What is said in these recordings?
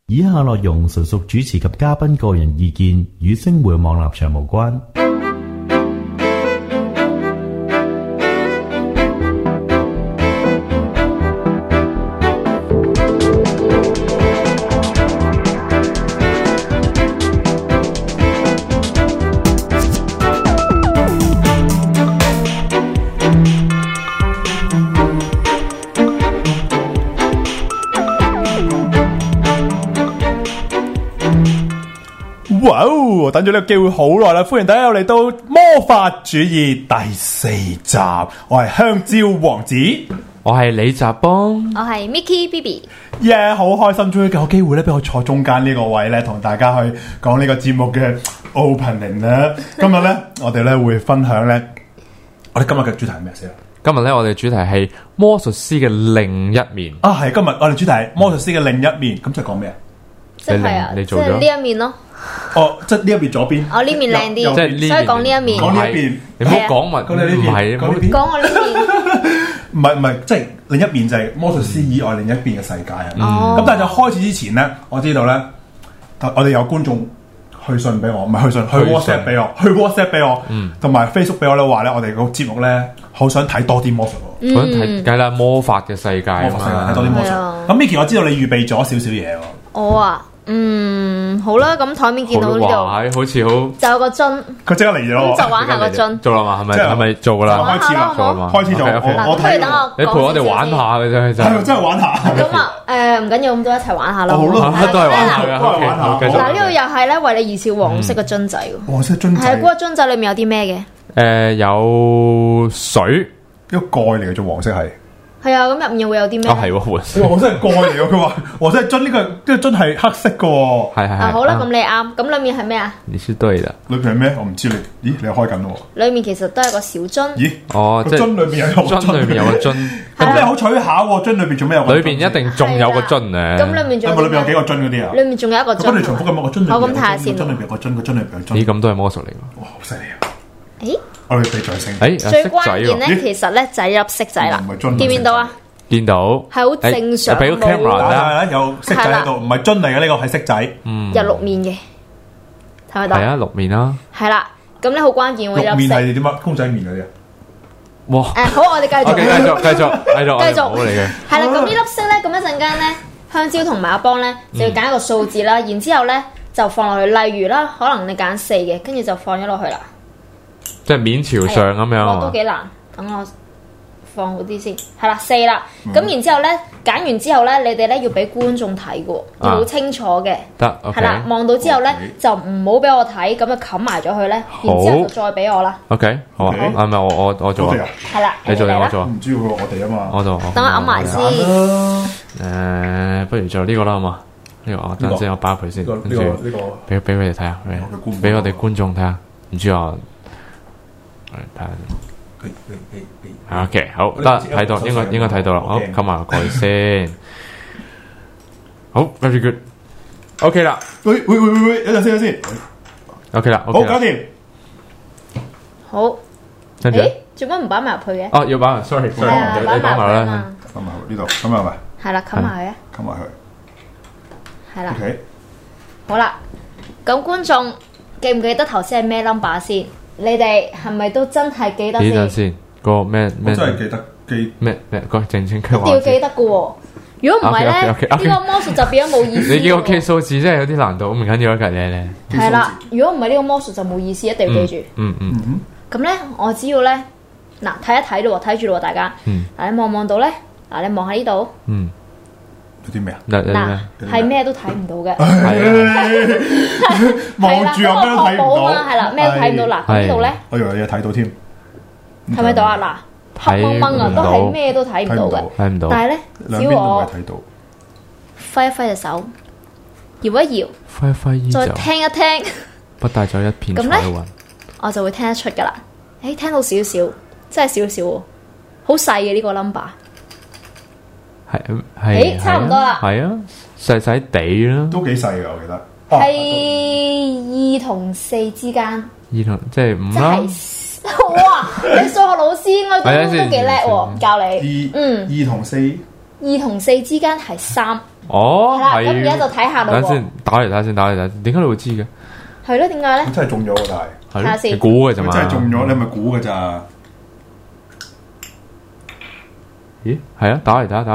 以下內容純屬主持及嘉賓個人意見，與星匯網立場無關。 哇！我等咗呢個機會好耐啦，歡迎大家又嚟到魔法主義第4集，我係香蕉王子， 我係李澤邦， 我係 Mickey BB。 耶！好開心，終於有機會咧，俾我坐中間呢個位咧，同大家去講呢個節目嘅 opening 啦。今日咧，我哋咧會分享咧，我哋今日嘅主題係咩先？ 今日咧，我哋主題係魔術師嘅另一面。 啊，係今日我哋主題係魔術師嘅另一面，咁即係講咩啊？ 即係啊， 你做咗呢一面咯。 哦，即係呢一邊左邊。 我呢面靚啲， 即係呢， 所以講呢一面。 講呢一邊， 你唔好講埋， 講你呢邊， 唔係講呢邊， 講我呢邊。 唔係，即係另一面就係魔術師以外另一邊嘅世界啊。 哦。 咁但係就開始之前咧，我知道咧，我哋有觀眾去信俾我，唔係去信，去 WhatsApp 俾我，去 WhatsApp 俾我，同埋 Facebook 俾我咧話咧，我哋個節目咧好想睇多啲魔術喎。 想睇梗係啦，魔法嘅世界啊魔法世界睇嘛。 多啲魔術。咁 Mickey，我知道你預備咗少少嘢喎。 我啊，好啦，咁台面見到呢度好似好就有個樽， 佢即刻嚟咗咁就玩下個樽。 做啦嘛， 即係係咪做噶啦？ 開始啦， 好唔好開始做。 嗱我睇不如等我你陪我哋玩下嘅啫，真係真係玩下。 咁啊，唔緊要，咁都一齊玩下啦。 好咯， 都係玩下嘅。 都係玩下。 繼續嗱，呢度又係咧為你預設黃色嘅樽仔喎。 黃色樽仔。 係嗰個樽仔裏面有啲咩嘅？ 有水， 一個蓋嚟嘅，做黃色係。 係啊，咁入面又會有啲咩？ 係喎， 黃色係蓋嚟嘅，佢話黃色係樽，呢個樽係黑色嘅喎。 係好啦，咁你啱。咁裏面係咩啊？ 你是對的。 裏邊係咩？我唔知你。咦，你開緊喎？ 裏面其實都係個小樽。 咦？ 哦，即係樽裏邊有個樽裏面有個樽。 咁你好取巧喎！樽裏邊做咩有？ 裏邊一定仲有個樽咧。 咁裏面仲裏邊有幾個樽嗰啲啊？ 裏面仲有一個樽。 不斷重複咁個樽裏邊。 我咁睇下先。 樽裏邊有個樽，個樽裏邊有樽。 咦，咁都係魔術嚟㗎。 哇，好犀利啊！ 誒， 我哋俾掌聲。 最關鍵咧，其實咧就係粒色仔啦。見唔見到啊？ 見到。 係好正常。 俾個 camera 啦， 有色仔喺度，唔係樽嚟嘅，呢個係色仔。 有六面嘅，睇咪到？ 係啊，六面啦。 係啦，咁咧好關鍵喎， 六面係點啊？公仔面嗰啲啊？ 哇！ 好，我哋繼續。 繼續。 好嚟嘅。係啦，咁呢粒色咧，咁一陣間咧，香蕉同埋阿邦咧就要揀一個數字啦，然之後咧就放落去。例如啦，可能你揀4嘅，跟住就放咗落去啦。 即係面朝上咁樣啊？ 都幾難，等我放好啲先。係啦，4啦。咁然之後咧，揀完之後咧，你哋咧要俾觀眾睇嘅，要好清楚嘅。 得， 係啦，望到之後咧就唔好俾我睇，咁就冚埋咗佢咧。然之後就再俾我啦。 OK，好啊，係咪我做啊？ 係啦， 你做定我做啊？ 唔知我哋啊嘛。 我做。 等我揞埋先。 不如做呢個啦，好嘛？呢個我等陣先，我包佢先，跟住俾佢哋睇下，俾我哋觀眾睇下。唔知我睇下。OK， 好得睇到，應該睇到啦。好，冚埋個蓋先。好 ，very good。OK 啦。 喂，等陣先。 OK 啦， 好，搞掂。 好。 跟住。 做乜唔擺埋入去嘅？ 哦，要擺埋 ，sorry，你擺埋啦。 擺埋呢度，咁係咪？ 係啦，冚埋佢啊。 冚埋佢。 係啦。 OK。 好啦，咁觀眾記唔記得頭先係咩 number 先？你哋係咪都真係記得先？ 記得先，個咩？ 我真係記得咩？個正經嘅話。 要記得嘅喎，如果唔係咧，呢個魔術就變咗冇意思。 你叫個 K 數字真係有啲難度，唔緊要一格咧。 係啦，如果唔係呢個魔術就冇意思，一定要記住。咁咧，我只要咧，嗱睇一睇咯，睇住咯，大家。嗱你望到咧，嗱你望喺呢度。 有啲咩啊？ 嗱，係咩都睇唔到嘅。 望住我咩都睇唔到。 係啦，咩都睇唔到。嗱，咁呢度咧， 我以為有嘢睇到添。 睇咪到啊？嗱，黑掹掹啊，都係咩都睇唔到嘅。 睇唔到。 但係咧，只要我睇到， 揮一揮隻手，搖一搖， 揮一揮衣袖， 再聽一聽， 不帶走一片彩雲， 我就會聽得出噶啦。聽到少少，真係少少喎，好細嘅呢個 number。 係差唔多啦。 係啊，細細地啦， 都幾細嘅，我記得。 係2同4之間。 2同即係5啦。 哇！你數學老師應該都幾叻喎，教你。 2同4。 2同4之間係3。 哦， 係啦，咁而家就睇下咯。 等先，打嚟睇先，點解你會知嘅？ 係咯，點解咧？ 真係中咗喎，但係睇下先， 你估嘅啫嘛？ 真係中咗，你咪估嘅咋？ 咦，係啊，打嚟睇，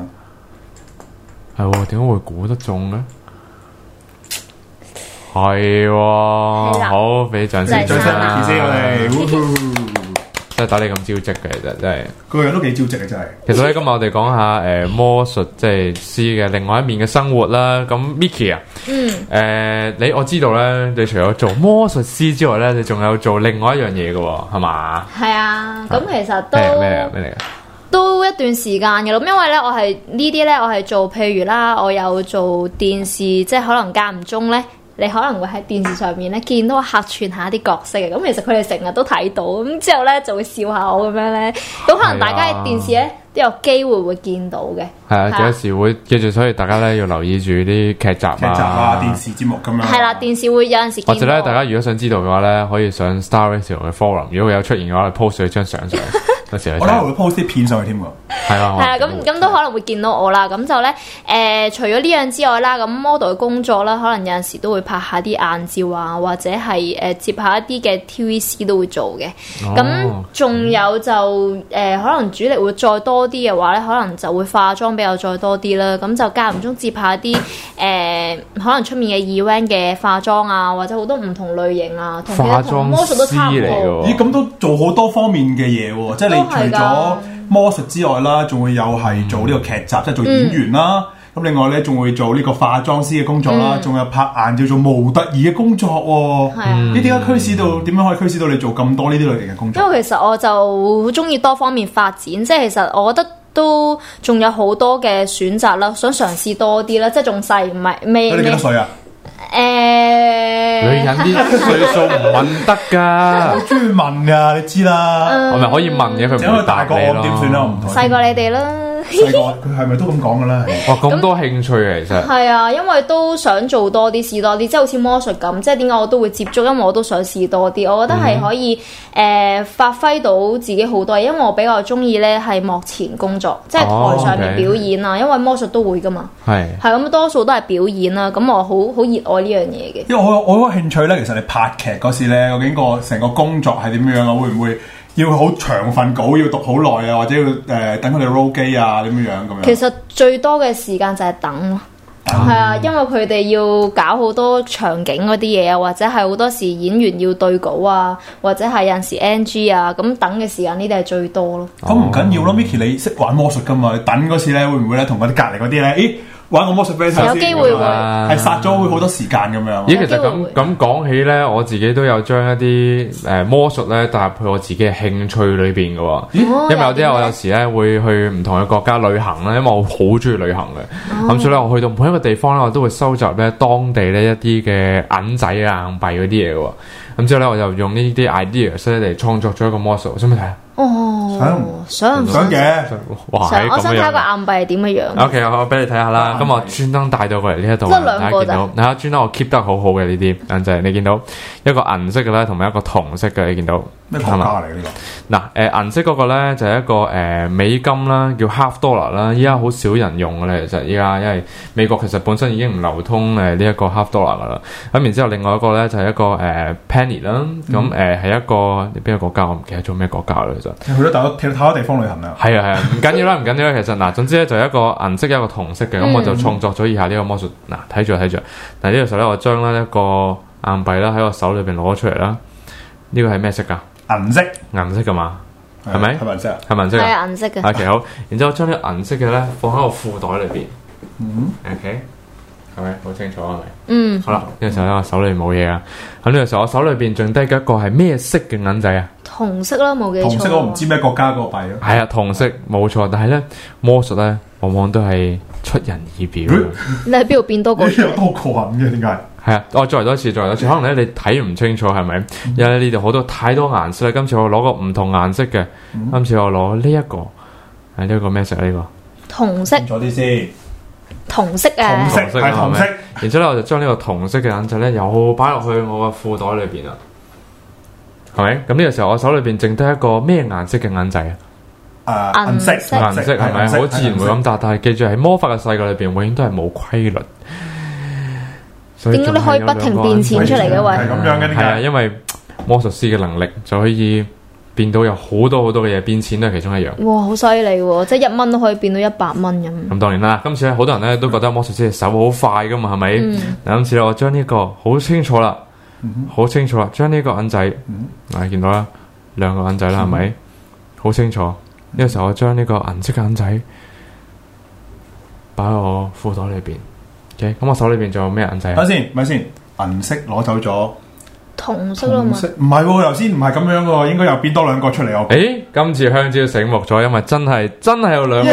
係喎，點解會估得中咧？係喎，好，俾掌聲， 掌聲，謝謝我哋。 真係打你咁招積嘅，其實真係個樣都幾招積嘅，真係。 其實咧，今日我哋講下魔術即係師嘅另外一面嘅生活啦。咁 Miki 啊，我知道咧，你除咗做魔術師之外咧，你仲有做另外一樣嘢嘅，係嘛？ 係啊，咁其實都咩嚟嘅？ 都一段時間嘅咯，因為咧我係呢啲咧，我係做譬如啦，我有做電視，即係可能間唔中咧。你可能會喺電視上面咧見到我客串下啲角色嘅，咁其實佢哋成日都睇到，咁之後咧就會笑下我咁樣咧，咁可能大家喺電視咧都有機會見到嘅。係啊， 有時會記住，所以大家咧要留意住啲劇集啊、 電視節目咁樣。 係啦，電視會有陣時見到。 或者咧，大家如果想知道嘅話咧，可以上 Star Radio 嘅 forum， 如果佢有出現嘅話，post 佢張相上。我覺得會 post 啲片上去添喎。係啊， 咁都可能會見到我啦。咁就咧除咗呢樣之外啦，咁 model 嘅工作啦，可能有陣時都會拍下啲硬照啊，或者係接下一啲嘅 TVC 都會做嘅。咁仲有就可能主力會再多啲嘅話咧，可能就會化妝比較再多啲啦。咁就間唔中接下啲可能出面嘅 event 嘅化妝啊，或者好多唔同類型啊，同其實同魔術都差唔多。 咦，咁都做好多方面嘅嘢喎，即係你除咗魔術之外啦，仲會有係做呢個劇集，即係做演員啦。咁另外咧，仲會做呢個化妝師嘅工作啦，仲有拍硬照做模特兒嘅工作喎。係啊，呢點解驅使到點樣可以驅使到你做咁多呢啲類型嘅工作？ 因為其實我就好中意多方面發展，即係其實我覺得都仲有好多嘅選擇啦，想嘗試多啲啦。即係仲細，唔係未。 你幾多歲啊？ 女人啲歲數唔問得㗎， 好中意問㗎，你知啦。 我咪可以問嘅，佢唔會大過我點算啦？我唔同。 細過你哋啦。 細個佢係咪都咁講㗎啦？ 哇，咁多興趣嘅其實。 係啊，因為都想做多啲，試多啲，即係好似魔術咁。即係點解我都會接觸？因為我都想試多啲。我覺得係可以發揮到自己好多嘢，因為我比較中意咧係幕前工作，即係台上面表演啊。因為魔術都會㗎嘛。係咁，多數都係表演啦。咁我好熱愛呢樣嘢嘅。 因為我個興趣咧，其實你拍劇嗰時咧，究竟個成個工作係點樣啊？會唔會要好長份稿要讀好耐啊？或者要等佢哋 roll 機啊？點樣咁樣？ 其實最多嘅時間就係等咯。係啊，因為佢哋要搞好多場景嗰啲嘢啊，或者係好多時演員要對稿啊，或者係有陣時 NG 啊，咁等嘅時間呢啲係最多咯。 咁唔緊要咯，Miki 你識玩魔術噶嘛？你等嗰時咧會唔會咧同嗰啲隔離嗰啲咧？咦？玩個魔術俾你睇先， 有機會係殺咗會好多時間咁樣。 咦，其實咁講起咧，我自己都有將一啲魔術咧帶入去我自己嘅興趣裏邊嘅喎。因為有啲我有時咧會去唔同嘅國家旅行啦，因為我好中意旅行嘅。咁所以咧，我去到每一個地方咧，我都會收集咧當地咧一啲嘅銀仔啊、硬幣嗰啲嘢嘅喎。咁之後咧，我就用呢啲 ideas 咧嚟創作咗一個魔術，想唔想睇啊？ 想嘅， 哇！ 我想睇個硬幣係點嘅樣。 OK， 我俾你睇下啦。咁我專登帶到過嚟呢一度，大家見到，睇下專登我 keep 得好好嘅呢啲銀仔，你見到一個銀色嘅咧，同埋一個銅色嘅，你見到咩國家嚟呢個？ 嗱，銀色嗰個咧就係一個美金啦，叫 half dollar 啦。依家好少人用嘅咧，其實依家因為美國其實本身已經唔流通呢一個 half dollar 噶啦。咁然之後另外一個咧就係一個penny 啦。咁係一個邊個國家我唔記得咗咩國家啦，其實。 去咗太多地方旅行啦。 係啊，唔緊要啦，唔緊要啦。其實嗱，總之咧就係一個銀色一個銅色嘅，咁我就創作咗以下呢個魔術。嗱，睇住。但係呢個時候咧，我將咧一個硬幣啦喺我手裏邊攞出嚟啦。呢個係咩色噶？ 銀色噶嘛？係咪？ 係銀色啊？ 係銀色啊？ 係銀色嘅。 OK，好。然之後將呢個銀色嘅咧放喺個褲袋裏邊。OK，係咪好清楚係咪？好啦，呢個時候咧我手裏冇嘢啊。咁呢個時候我手裏邊剩低嘅一個係咩色嘅銀仔啊？ 銅色啦，冇記錯。 銅色我唔知咩國家個幣咯。 係啊，銅色冇錯，但係咧魔術咧往往都係出人意表。 你喺邊度變多個？ 有多個銀嘅點解？ 係啊，我再嚟多次，可能咧你睇唔清楚係咪？因為呢度好多太多顏色啦。今次我攞個唔同顏色嘅，今次我攞呢一個，係呢一個咩色？呢個銅色。 清楚啲先。 銅色啊。 銅色係銅色。 然之後咧我就將呢個銅色嘅銀仔咧又擺落去我個褲袋裏邊啦。係咪？咁呢個時候我手裏邊剩低一個咩顏色嘅銀仔啊？ 銀色係咪好自然會咁答？但係記住喺魔法嘅世界裏邊，永遠都係冇規律。 點解你可以不停變錢出嚟嘅？喂， 係咁樣嘅， 係啊，因為魔術師嘅能力就可以變到有好多好多嘅嘢，變錢都係其中一樣。 哇，好犀利喎！即係1蚊都可以變到100蚊咁。 咁當然啦，今次咧好多人咧都覺得魔術師嘅手好快噶嘛，係咪？嗱，今次咧我將呢個好清楚啦，好清楚啦，將呢個銀仔，見到啦，2個銀仔啦，係咪？好清楚。呢個時候我將呢個銀色嘅銀仔擺喺我褲袋裏邊。咁我手裏邊仲有咩銀仔？ 等先，咪先，銀色攞走咗， 銅色啦嘛。 唔係喎，頭先唔係咁樣喎，應該又變多2個出嚟我。 今次香蕉醒目咗，因為真係有2個，又有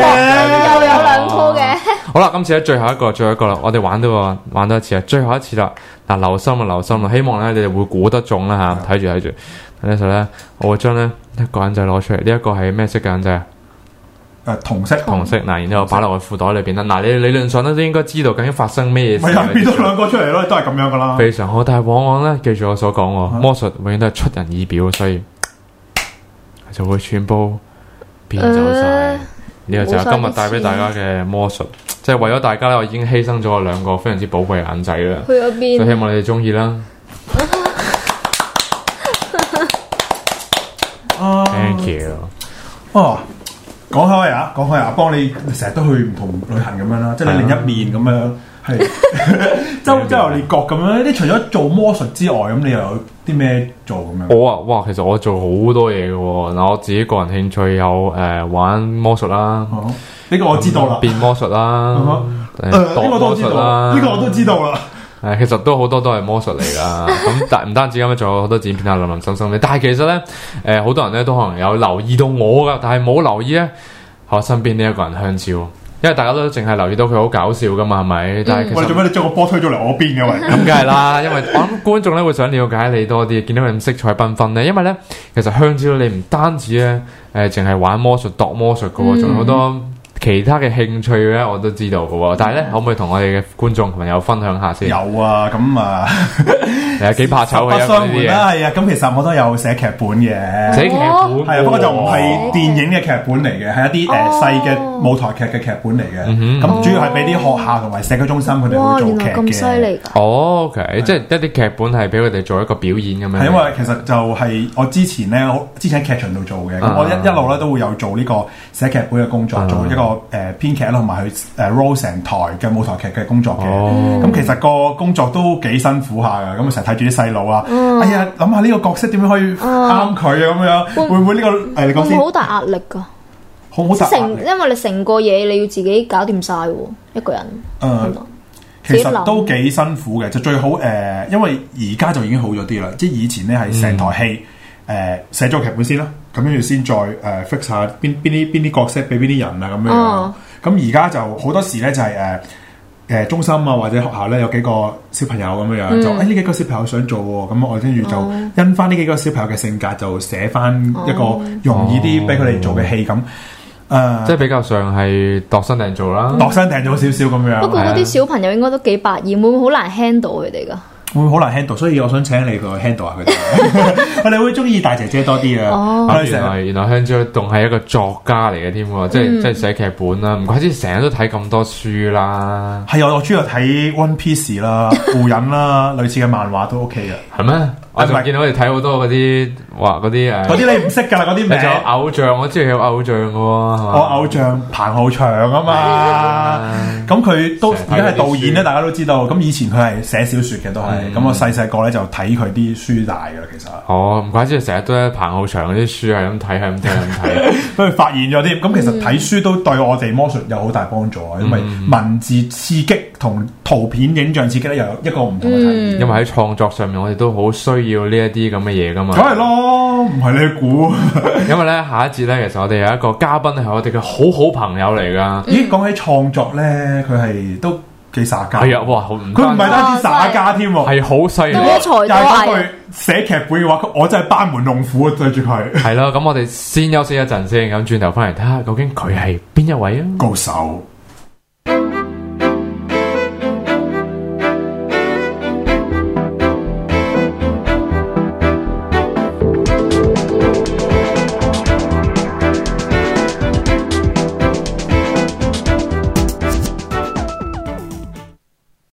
2個嘅。 好啦，今次咧最後一個啦，我哋玩多一次啊，最後一次啦。嗱，留心啦，希望咧你哋會估得中啦吓，睇住。呢時候咧，我會將咧1個銀仔攞出嚟，呢一個係咩色嘅銀仔啊？ 銅色嗱，然之後擺落我褲袋裏邊啦。嗱，你理論上咧都應該知道究竟發生咩事。 咪又變多2個出嚟咯，都係咁樣噶啦。 非常好，但係往往咧，記住我所講喎，魔術永遠都係出人意表，所以就會全部變走晒。呢個就係今日帶俾大家嘅魔術，即係為咗大家咧，我已經犧牲咗我2個非常之寶貴嘅銀仔啦。 去咗邊？ 所以希望你哋中意啦。Thank you。 講開啊，幫你成日都去唔同旅行咁樣啦，即係你另一面咁樣，係周遊列國咁樣。你除咗做魔術之外，咁你又有啲咩做咁樣？ 哇，其實我做好多嘢嘅喎。嗱，我自己個人興趣有玩魔術啦， 呢個我知道啦， 變魔術啦， 呢個都知道啦，呢個我都知道啦。 其實都好多都係魔術嚟噶，咁但唔單止咁樣，仲有好多剪片啊、林林森森嘅。但係其實咧，好多人咧都可能有留意到我噶，但係冇留意咧我身邊呢一個人香蕉，因為大家都淨係留意到佢好搞笑噶嘛，係咪？但係其實做咩你將個波推咗嚟我邊嘅喂？ 咁梗係啦，因為我諗觀眾咧會想了解你多啲，見到佢咁色彩繽紛咧。因為咧，其實香蕉你唔單止咧，淨係玩魔術、度魔術噶喎，仲有好多其他嘅興趣咧，我都知道嘅喎。但係咧，可唔可以同我哋嘅觀眾朋友分享下先？ 有啊，咁啊， 係幾怕醜嘅呢啲嘢。 係啊，咁其實我都有寫劇本嘅， 寫劇本係啊，不過就唔係電影嘅劇本嚟嘅，係一啲細嘅舞台劇嘅劇本嚟嘅。咁主要係俾啲學校同埋社區中心佢哋去做劇嘅。 咁犀利㗎 ！OK，即係一啲劇本係俾佢哋做一個表演咁樣。 係因為其實就係我之前喺劇場度做嘅，咁我一路咧都會有做呢個寫劇本嘅工作，做一個編劇啦，同埋去roll 成台嘅舞台劇嘅工作嘅。咁其實個工作都幾辛苦下噶，咁成日睇住啲細路啊，哎呀諗下呢個角色點樣可以啱佢啊咁樣，會唔會呢個你講先？ 好大壓力噶， 好大壓力， 因為你成個嘢你要自己搞掂晒喎，一個人。 其實都幾辛苦嘅，就最好因為而家就已經好咗啲啦，即係以前咧係成台戲寫咗劇本先啦，咁跟住先再fix 下邊啲角色俾邊啲人啊咁樣。咁而家就好多時咧就係中心啊或者學校咧有幾個小朋友咁樣，就呢幾個小朋友想做喎，咁我跟住就因翻呢幾個小朋友嘅性格就寫翻一個容易啲俾佢哋做嘅戲咁。 即係比較上係度身訂造啦， 度身訂造少少咁樣。 不過嗰啲小朋友應該都幾百厭，會唔會好難 handle 佢哋噶？ 會好難 handle，所以我想請你去 handle 下佢哋。我哋會中意大姐姐多啲啊！ 原來香蕉仲係一個作家嚟嘅添喎，即係寫劇本啦。唔怪之成日都睇咁多書啦。係啊，我主要睇 One Piece 啦、湖人啦，類似嘅漫畫都 OK 嘅。係咩？我仲見到我哋睇好多嗰啲嗰啲你唔識㗎啦，嗰啲名。仲有偶像，我知佢有偶像嘅喎。我偶像彭浩翔啊嘛。咁佢都而家係導演咧，大家都知道。咁以前佢係寫小説嘅都係。咁我細個咧就睇佢啲書大㗎啦，其實。唔怪之成日都喺彭浩翔嗰啲書係咁睇，係咁睇。不過發現咗啲，咁其實睇書都對我哋魔術有好大幫助啊，因為文字刺激同圖片影像刺激咧有一個唔同嘅體驗。因為喺創作上面，我哋都好需要呢一啲咁嘅嘢噶嘛。梗係咯，唔係你估。因為咧下一節咧，其實我哋有一個嘉賓係我哋嘅好好朋友嚟噶。咦，講起創作咧，佢係都幾耍家。係啊，哇，佢唔係單止耍家添，係好犀利。多才多藝。寫劇本嘅話，我真係班門弄斧啊！對住佢。係咯，咁我哋先休息一陣先，咁轉頭翻嚟睇下究竟佢係邊一位啊？高手。